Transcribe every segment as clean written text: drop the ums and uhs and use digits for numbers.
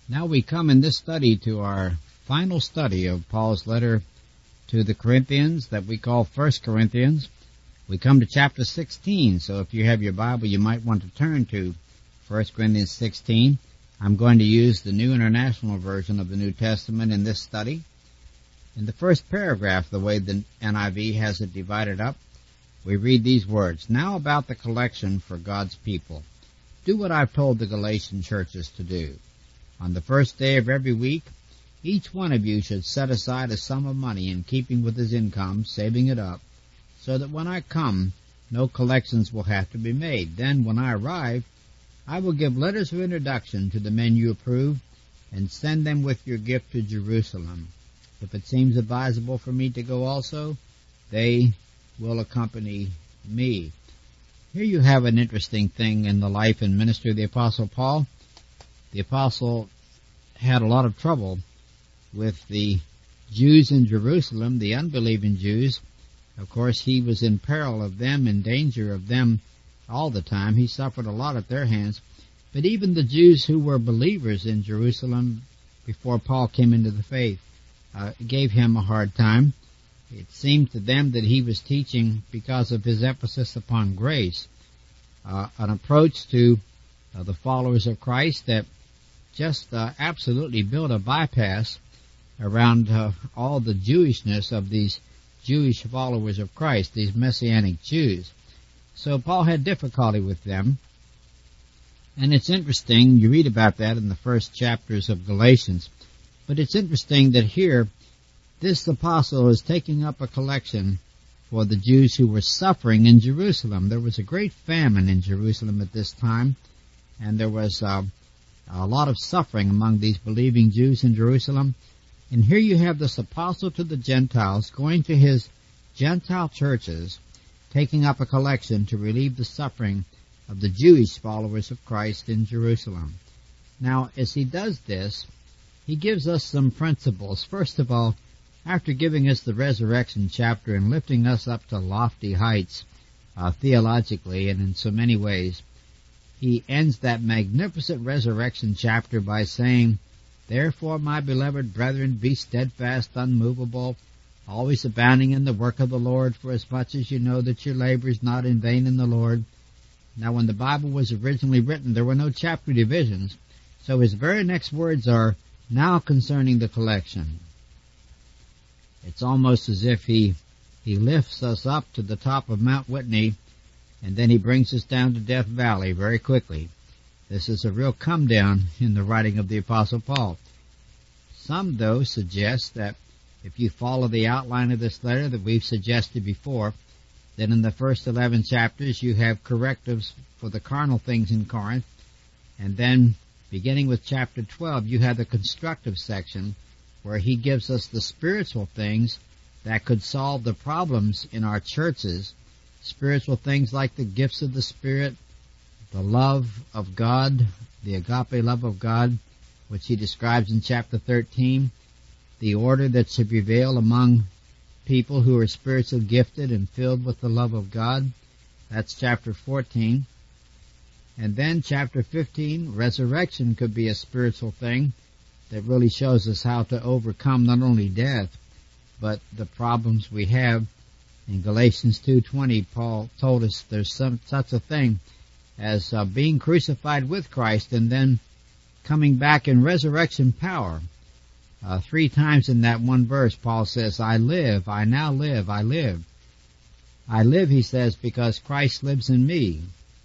Now we come in this study to our final study of Paul's letter to the Corinthians that we call 1 Corinthians. We come to chapter 16, so if you have your Bible, you might want to turn to 1 Corinthians 16. I'm going to use the New International Version of the New Testament in this study. In the first paragraph, the way the NIV has it divided up, we read these words, "Now about the collection for God's people. Do what I've told the Galatian churches to do. On the first day of every week, each one of you should set aside a sum of money in keeping with his income, saving it up, so that when I come, no collections will have to be made. Then, when I arrive, I will give letters of introduction to the men you approve, and send them with your gift to Jerusalem. If it seems advisable for me to go also, they will accompany me." Here you have an interesting thing in the life and ministry of the Apostle Paul. The Apostle had a lot of trouble with the Jews in Jerusalem, the unbelieving Jews. Of course, he was in peril of them, in danger of them all the time. He suffered a lot at their hands. But even the Jews who were believers in Jerusalem before Paul came into the faith gave him a hard time. It seemed to them that he was teaching, because of his emphasis upon grace, an approach to the followers of Christ that just absolutely built a bypass around all the Jewishness of these Jewish followers of Christ, these Messianic Jews. So Paul had difficulty with them. And it's interesting, you read about that in the first chapters of Galatians, but it's interesting that here, this apostle is taking up a collection for the Jews who were suffering in Jerusalem. There was a great famine in Jerusalem at this time, and there was a lot of suffering among these believing Jews in Jerusalem. And here you have this apostle to the Gentiles going to his Gentile churches, taking up a collection to relieve the suffering of the Jewish followers of Christ in Jerusalem. Now, as he does this, he gives us some principles. First of all, after giving us the resurrection chapter and lifting us up to lofty heights theologically and in so many ways, he ends that magnificent resurrection chapter by saying, "Therefore, my beloved brethren, be steadfast, unmovable, always abounding in the work of the Lord, for as much as you know that your labor is not in vain in the Lord." Now, when the Bible was originally written, there were no chapter divisions, so his very next words are, "Now concerning the collection." It's almost as if he lifts us up to the top of Mount Whitney, and then he brings us down to Death Valley very quickly. This is a real come down in the writing of the Apostle Paul. Some, though, suggest that if you follow the outline of this letter that we've suggested before, that in the first 11 chapters you have correctives for the carnal things in Corinth, and then beginning with chapter 12 you have the constructive section where he gives us the spiritual things that could solve the problems in our churches, spiritual things like the gifts of the Spirit, the love of God, the agape love of God, which he describes in chapter 13, the order that should prevail among people who are spiritually gifted and filled with the love of God. That's chapter 14. And then chapter 15, resurrection could be a spiritual thing that really shows us how to overcome not only death, but the problems we have. In Galatians 2:20, Paul told us there's such a thing as being crucified with Christ and then coming back in resurrection power. 3 times in that one verse, Paul says, "I live, I now live, I live." I live, he says, because Christ lives in me.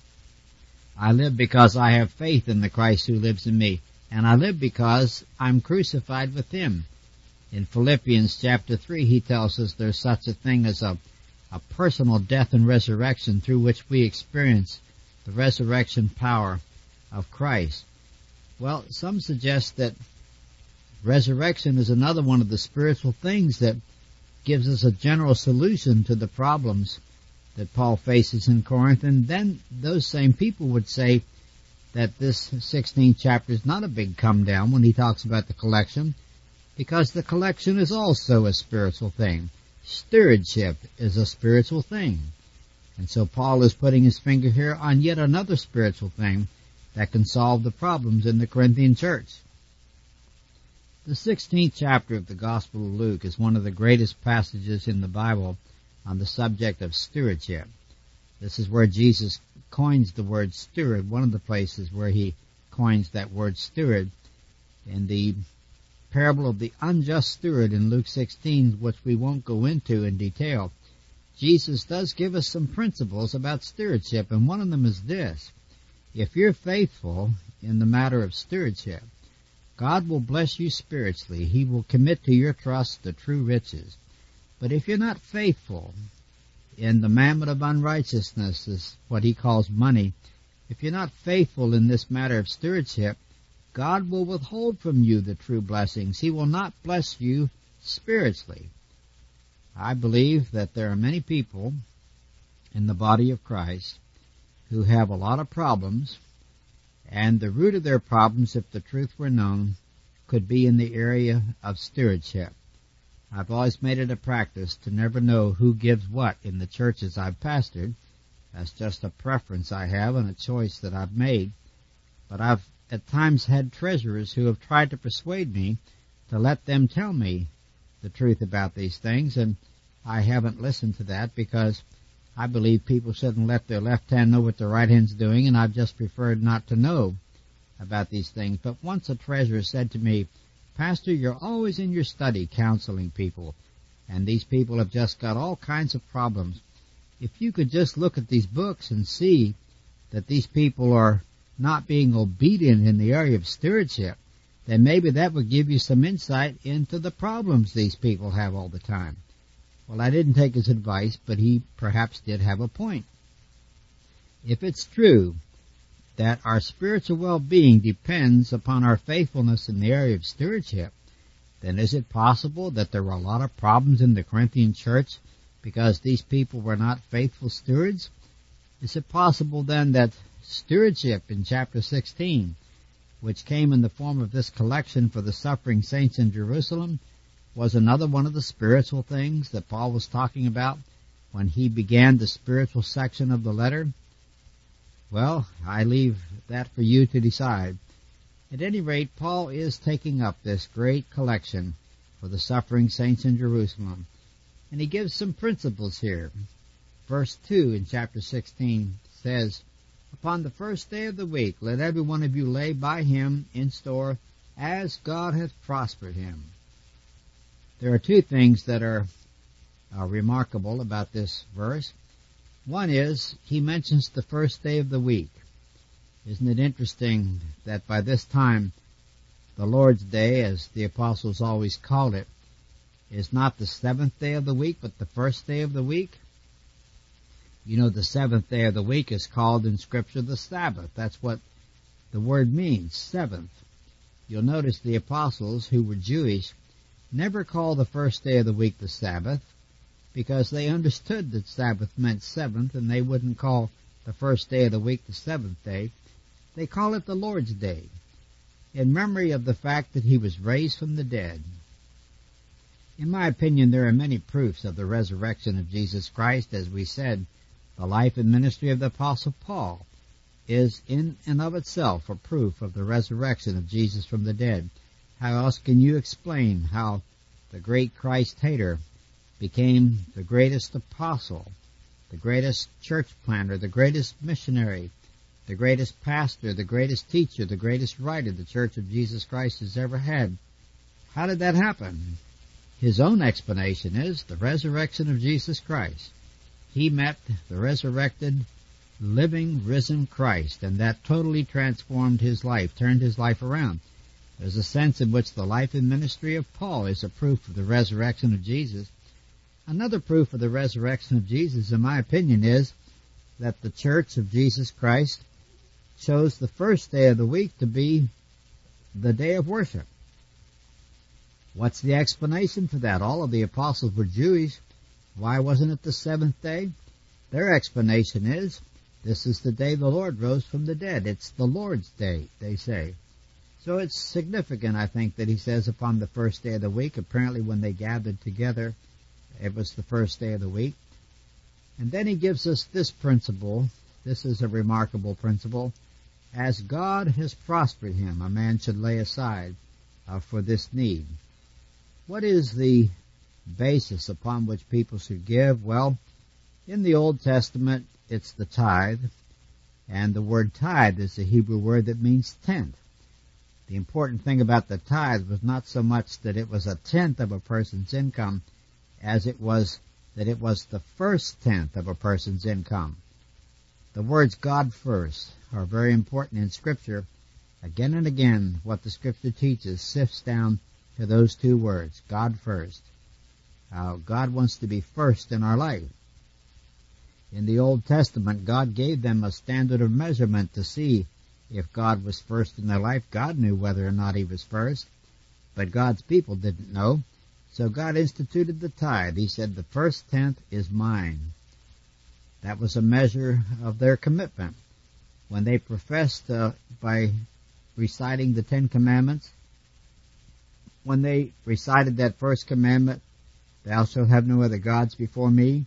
I live because I have faith in the Christ who lives in me. And I live because I'm crucified with him. In Philippians chapter 3, he tells us there's such a thing as a personal death and resurrection through which we experience the resurrection power of Christ. Well, some suggest that resurrection is another one of the spiritual things that gives us a general solution to the problems that Paul faces in Corinth. And then those same people would say that this 16th chapter is not a big come down when he talks about the collection, because the collection is also a spiritual thing. Stewardship is a spiritual thing. And so Paul is putting his finger here on yet another spiritual thing that can solve the problems in the Corinthian church. The 16th chapter of the Gospel of Luke is one of the greatest passages in the Bible on the subject of stewardship. This is where Jesus coins the word steward, one of the places where he coins that word steward. In the parable of the unjust steward in Luke 16, which we won't go into in detail, Jesus does give us some principles about stewardship, and one of them is this: if you're faithful in the matter of stewardship, God will bless you spiritually. He will commit to your trust the true riches. But if you're not faithful in the mammon of unrighteousness, is what he calls money, if you're not faithful in this matter of stewardship, God will withhold from you the true blessings. He will not bless you spiritually. I believe that there are many people in the body of Christ who have a lot of problems, and the root of their problems, if the truth were known, could be in the area of stewardship. I've always made it a practice to never know who gives what in the churches I've pastored. That's just a preference I have and a choice that I've made. But I've at times had treasurers who have tried to persuade me to let them tell me the truth about these things, and I haven't listened to that because I believe people shouldn't let their left hand know what their right hand's doing, and I've just preferred not to know about these things. But once a treasurer said to me, "Pastor, you're always in your study counseling people, and these people have just got all kinds of problems. If you could just look at these books and see that these people are not being obedient in the area of stewardship, then maybe that would give you some insight into the problems these people have all the time." Well, I didn't take his advice, but he perhaps did have a point. If it's true that our spiritual well-being depends upon our faithfulness in the area of stewardship, then is it possible that there were a lot of problems in the Corinthian church because these people were not faithful stewards? Is it possible then that stewardship in chapter 16, which came in the form of this collection for the suffering saints in Jerusalem, was another one of the spiritual things that Paul was talking about when he began the spiritual section of the letter? Well, I leave that for you to decide. At any rate, Paul is taking up this great collection for the suffering saints in Jerusalem, and he gives some principles here. Verse 2 in chapter 16 says, "Upon the first day of the week let every one of you lay by him in store as God hath prospered him." There are two things that are remarkable about this verse. One is, he mentions the first day of the week. Isn't it interesting that by this time, the Lord's Day, as the apostles always called it, is not the seventh day of the week, but the first day of the week? You know, the seventh day of the week is called in Scripture the Sabbath. That's what the word means, seventh. You'll notice the apostles, who were Jewish, never called the first day of the week the Sabbath, because they understood that Sabbath meant seventh, and they wouldn't call the first day of the week the seventh day. They call it the Lord's Day, in memory of the fact that he was raised from the dead. In my opinion, there are many proofs of the resurrection of Jesus Christ. As we said, the life and ministry of the Apostle Paul is in and of itself a proof of the resurrection of Jesus from the dead. How else can you explain how the great Christ hater became the greatest apostle, the greatest church planter, the greatest missionary, the greatest pastor, the greatest teacher, the greatest writer the Church of Jesus Christ has ever had? How did that happen? His own explanation is the resurrection of Jesus Christ. He met the resurrected, living, risen Christ, and that totally transformed his life, turned his life around. There's a sense in which the life and ministry of Paul is a proof of the resurrection of Jesus. Another proof of the resurrection of Jesus, in my opinion, is that the Church of Jesus Christ chose the first day of the week to be the day of worship. What's the explanation for that? All of the apostles were Jewish. Why wasn't it the seventh day? Their explanation is, this is the day the Lord rose from the dead. It's the Lord's Day, they say. So it's significant, I think, that he says upon the first day of the week. Apparently when they gathered together, it was the first day of the week. And then he gives us this principle. This is a remarkable principle. As God has prospered him, a man should lay aside for this need. What is the basis upon which people should give? Well, in the Old Testament, it's the tithe, and the word tithe is a Hebrew word that means tenth. The important thing about the tithe was not so much that it was a tenth of a person's income as it was that it was the first tenth of a person's income. The words God first are very important in Scripture. Again and again, what the Scripture teaches sifts down to those two words, God first. God wants to be first in our life. In the Old Testament, God gave them a standard of measurement to see if God was first in their life. God knew whether or not He was first, but God's people didn't know. So God instituted the tithe. He said, the first tenth is mine. That was a measure of their commitment. When they professed by reciting the Ten Commandments, when they recited that first commandment, thou shalt have no other gods before me,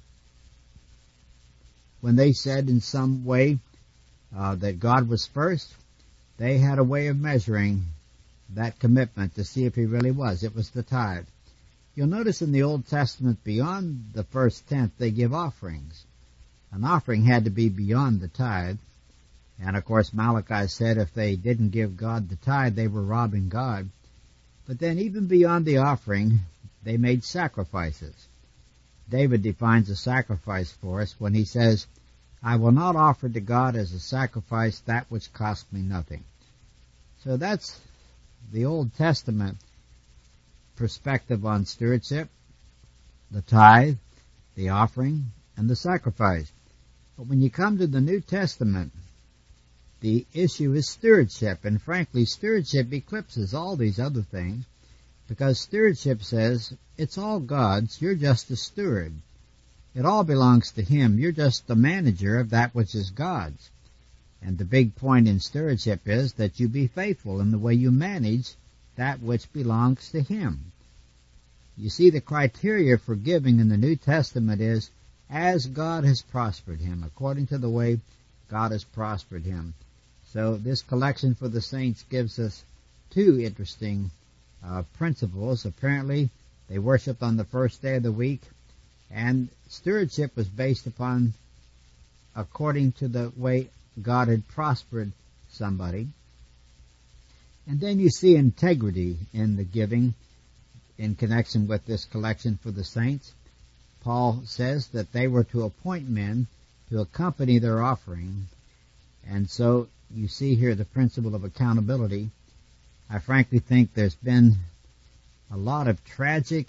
when they said in some way that God was first, they had a way of measuring that commitment to see if He really was. It was the tithe. You'll notice in the Old Testament, beyond the first tenth, they give offerings. An offering had to be beyond the tithe. And of course, Malachi said if they didn't give God the tithe, they were robbing God. But then even beyond the offering, they made sacrifices. David defines a sacrifice for us when he says, I will not offer to God as a sacrifice that which cost me nothing. So that's the Old Testament perspective on stewardship, the tithe, the offering, and the sacrifice. But when you come to the New Testament, the issue is stewardship, and frankly, stewardship eclipses all these other things, because stewardship says, it's all God's, you're just a steward. It all belongs to Him, you're just the manager of that which is God's. And the big point in stewardship is that you be faithful in the way you manage that which belongs to Him. You see, the criteria for giving in the New Testament is, as God has prospered him, according to the way God has prospered him. So this collection for the saints gives us two interesting principles. Apparently, they worshiped on the first day of the week, and stewardship was based upon according to the way God had prospered somebody. And then you see integrity in the giving in connection with this collection for the saints. Paul says that they were to appoint men to accompany their offering. And so you see here the principle of accountability. I frankly think there's been a lot of tragic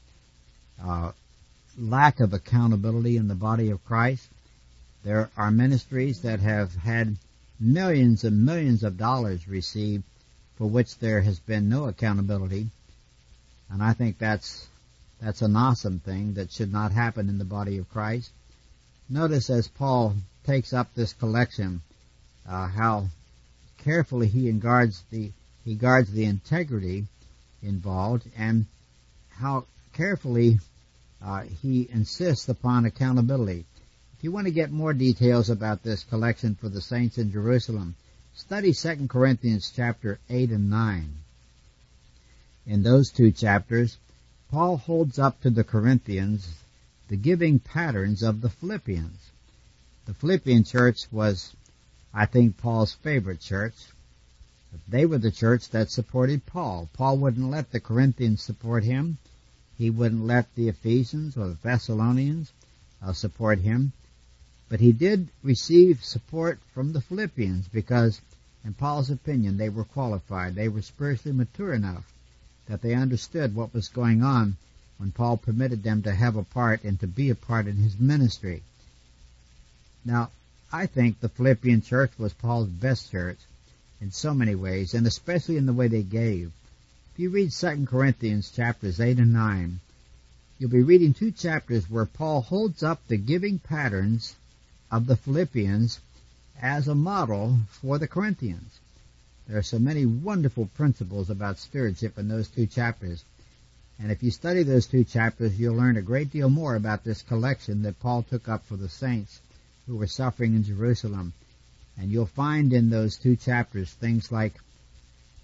lack of accountability in the body of Christ. There are ministries that have had millions and millions of dollars received for which there has been no accountability. And I think that's an awesome thing that should not happen in the body of Christ. Notice as Paul takes up this collection, how carefully he guards the integrity involved, and how carefully he insists upon accountability. If you want to get more details about this collection for the saints in Jerusalem, study 2 Corinthians chapter 8 and 9. In those two chapters, Paul holds up to the Corinthians the giving patterns of the Philippians. The Philippian church was, I think, Paul's favorite church. They were the church that supported Paul. Paul wouldn't let the Corinthians support him. He wouldn't let the Ephesians or the Thessalonians support him. But he did receive support from the Philippians because, in Paul's opinion, they were qualified. They were spiritually mature enough that they understood what was going on when Paul permitted them to have a part and to be a part in his ministry. Now, I think the Philippian church was Paul's best church in so many ways, and especially in the way they gave. If you read 2 Corinthians chapters 8 and 9, you'll be reading two chapters where Paul holds up the giving patterns of the Philippians as a model for the Corinthians. There are so many wonderful principles about stewardship in those two chapters. And if you study those two chapters, you'll learn a great deal more about this collection that Paul took up for the saints who were suffering in Jerusalem. And you'll find in those two chapters things like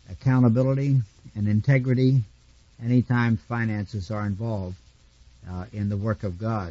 accountability and integrity anytime finances are involved in the work of God.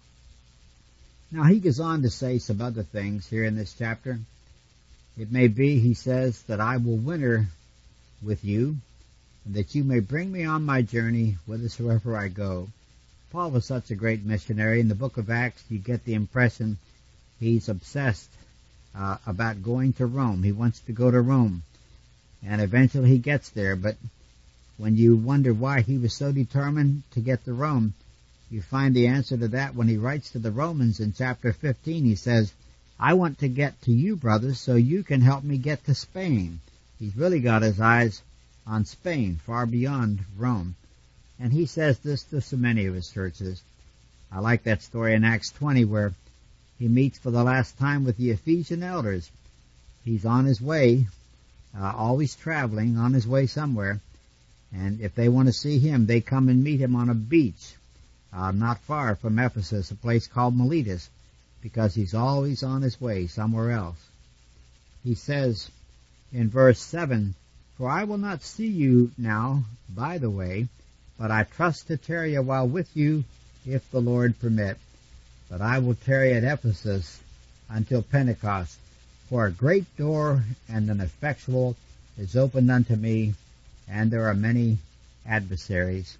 Now he goes on to say some other things here in this chapter. It may be, he says, that I will winter with you, and that you may bring me on my journey whithersoever I go. Paul was such a great missionary. In the book of Acts, you get the impression he's obsessed about going to Rome. He wants to go to Rome, and eventually he gets there. But when you wonder why he was so determined to get to Rome, you find the answer to that when he writes to the Romans in chapter 15. He says, I want to get to you, brothers, so you can help me get to Spain. He's really got his eyes on Spain, far beyond Rome. And he says this to so many of his churches. I like that story in Acts 20 where he meets for the last time with the Ephesian elders. He's on his way, always traveling, on his way somewhere. And if they want to see him, they come and meet him on a beach, not far from Ephesus, a place called Miletus, because he's always on his way somewhere else. He says in verse 7, For I will not see you now by the way, but I trust to tarry a while with you, if the Lord permit. But I will tarry at Ephesus until Pentecost, for a great door and an effectual is opened unto me, and there are many adversaries.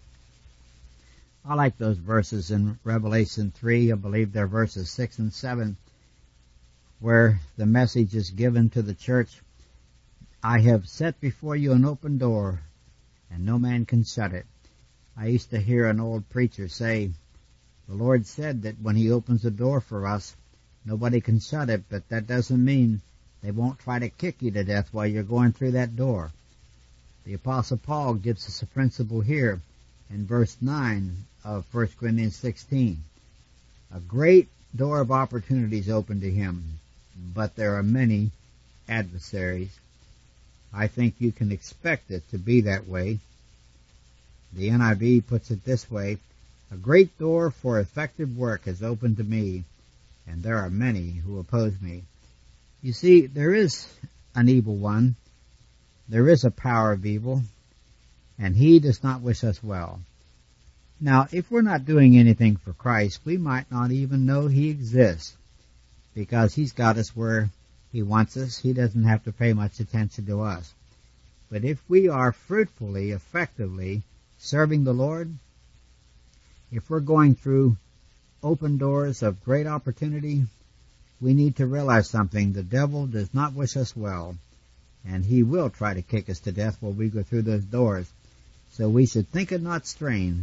I like those verses in Revelation 3, I believe they're verses 6 and 7, where the message is given to the church. I have set before you an open door, and no man can shut it. I used to hear an old preacher say, the Lord said that when he opens a door for us, nobody can shut it, but that doesn't mean they won't try to kick you to death while you're going through that door. The Apostle Paul gives us a principle here in verse 9 of 1 Corinthians 16. A great door of opportunities open to him, but there are many adversaries. I think you can expect it to be that way. The NIV puts it this way, a great door for effective work has opened to me, and there are many who oppose me. You see, there is an evil one. There is a power of evil, and he does not wish us well. Now, if we're not doing anything for Christ, we might not even know he exists, because he's got us where he wants us. He doesn't have to pay much attention to us. But if we are fruitfully, effectively serving the Lord, if we're going through open doors of great opportunity, we need to realize something. The devil does not wish us well, and he will try to kick us to death while we go through those doors. So we should think it not strange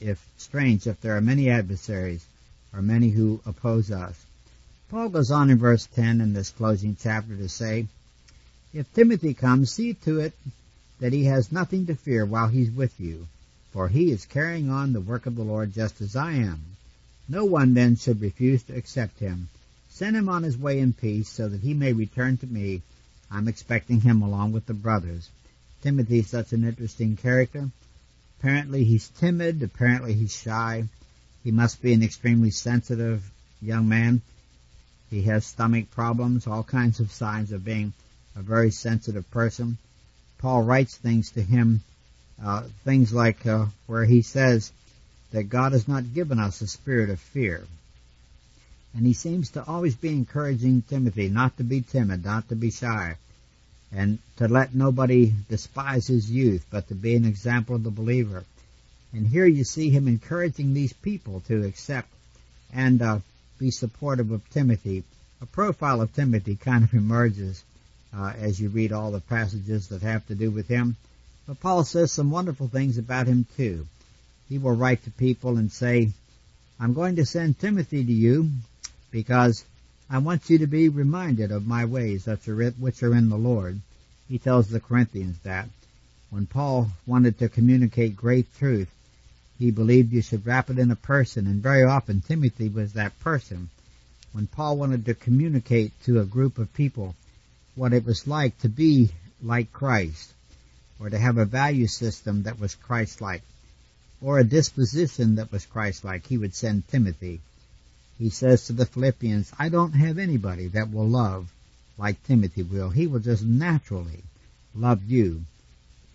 if there are many adversaries or many who oppose us. Paul goes on in verse 10 in this closing chapter to say, If Timothy comes, see to it that he has nothing to fear while he's with you, for he is carrying on the work of the Lord just as I am. No one then should refuse to accept him. Send him on his way in peace, so that he may return to me. I'm expecting him along with the brothers. Timothy is such an interesting character. Apparently he's timid. Apparently he's shy. He must be an extremely sensitive young man. He has stomach problems, all kinds of signs of being a very sensitive person. Paul writes things to him, things like where he says that God has not given us a spirit of fear. And he seems to always be encouraging Timothy not to be timid, not to be shy, and to let nobody despise his youth, but to be an example of the believer. And here you see him encouraging these people to accept and be supportive of Timothy. A profile of Timothy kind of emerges as you read all the passages that have to do with him. But Paul says some wonderful things about him too. He will write to people and say, I'm going to send Timothy to you because I want you to be reminded of my ways which are in the Lord. He tells the Corinthians that. When Paul wanted to communicate great truth, he believed you should wrap it in a person, and very often Timothy was that person. When Paul wanted to communicate to a group of people what it was like to be like Christ, or to have a value system that was Christ-like, or a disposition that was Christ-like, he would send Timothy. He says to the Philippians, I don't have anybody that will love like Timothy will. He will just naturally love you.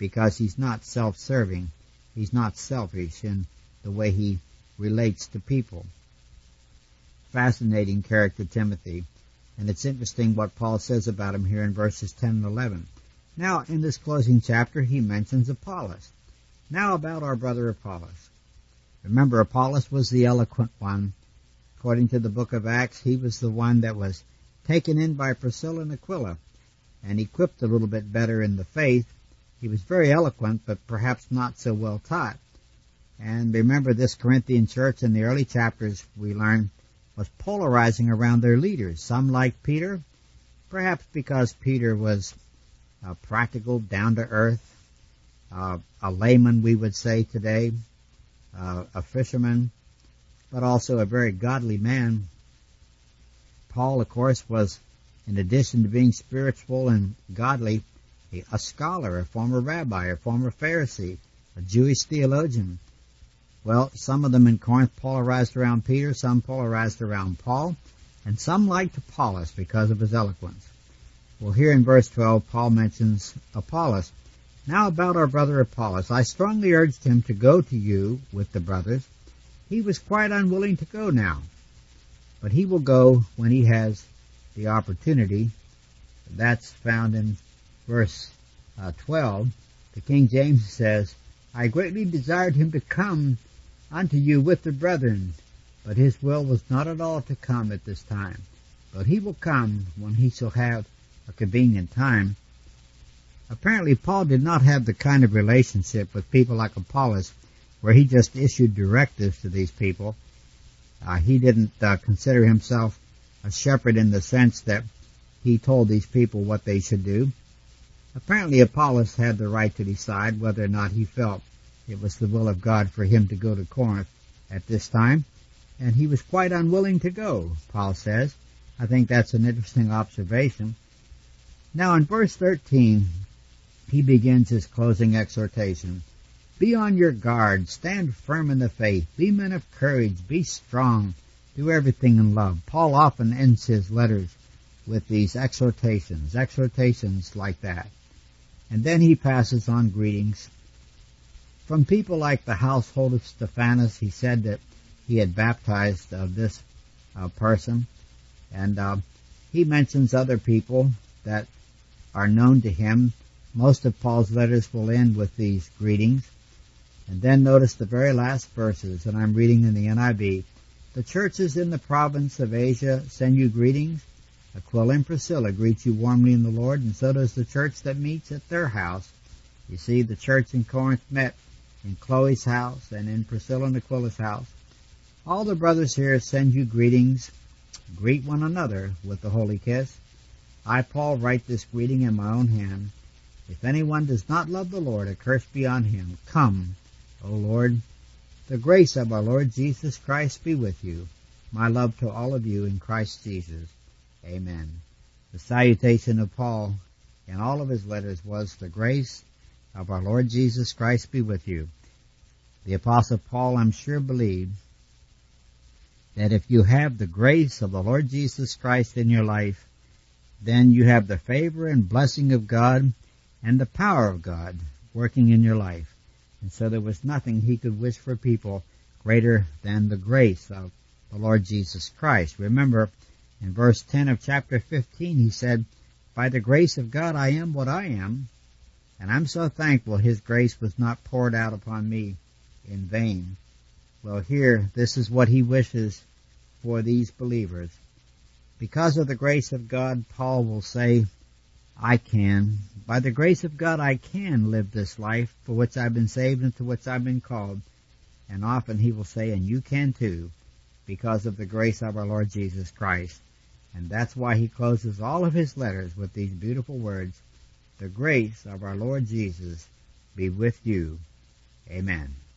because he's not self-serving. He's not selfish in the way he relates to people. Fascinating character, Timothy. And it's interesting what Paul says about him here in verses 10 and 11. Now, in this closing chapter, he mentions Apollos. Now about our brother Apollos. Remember, Apollos was the eloquent one. According to the book of Acts, he was the one that was taken in by Priscilla and Aquila and equipped a little bit better in the faith. He was very eloquent, but perhaps not so well taught. And remember, this Corinthian church in the early chapters, we learn, was polarizing around their leaders. Some liked Peter, perhaps because Peter was practical, down-to-earth, a layman, we would say today, a fisherman, but also a very godly man. Paul, of course, was, in addition to being spiritual and godly, a scholar, a former rabbi, a former Pharisee, a Jewish theologian. Well, some of them in Corinth polarized around Peter, some polarized around Paul, and some liked Apollos because of his eloquence. Well, here in verse 12, Paul mentions Apollos. Now about our brother Apollos, I strongly urged him to go to you with the brothers. He was quite unwilling to go now, but he will go when he has the opportunity. That's found in verse 12. The King James says, I greatly desired him to come unto you with the brethren, but his will was not at all to come at this time. But he will come when he shall have a convenient time. Apparently, Paul did not have the kind of relationship with people like Apollos where he just issued directives to these people. He didn't consider himself a shepherd in the sense that he told these people what they should do. Apparently, Apollos had the right to decide whether or not he felt it was the will of God for him to go to Corinth at this time, and he was quite unwilling to go, Paul says. I think that's an interesting observation. Now, in verse 13, he begins his closing exhortation. Be on your guard, stand firm in the faith, be men of courage, be strong, do everything in love. Paul often ends his letters with these exhortations like that. And then he passes on greetings. From people like the household of Stephanus, he said that he had baptized this person. And he mentions other people that are known to him. Most of Paul's letters will end with these greetings. And then notice the very last verses, and I'm reading in the NIV. The churches in the province of Asia send you greetings. Aquila and Priscilla greet you warmly in the Lord, and so does the church that meets at their house. You see, the church in Corinth met in Chloe's house and in Priscilla and Aquila's house. All the brothers here send you greetings. Greet one another with the holy kiss. I, Paul, write this greeting in my own hand. If anyone does not love the Lord, a curse be on him. Come, O Lord. The grace of our Lord Jesus Christ be with you. My love to all of you in Christ Jesus. Amen. The salutation of Paul in all of his letters was, the grace of our Lord Jesus Christ be with you. The Apostle Paul, I'm sure, believed that if you have the grace of the Lord Jesus Christ in your life, then you have the favor and blessing of God and the power of God working in your life. And so there was nothing he could wish for people greater than the grace of the Lord Jesus Christ. Remember, in verse 10 of chapter 15, he said, by the grace of God I am what I am, and I'm so thankful his grace was not poured out upon me in vain. Well, here, this is what he wishes for these believers. Because of the grace of God, Paul will say, by the grace of God, I can live this life for which I've been saved and to which I've been called. And often he will say, and you can too, because of the grace of our Lord Jesus Christ. And that's why he closes all of his letters with these beautiful words, the grace of our Lord Jesus be with you. Amen.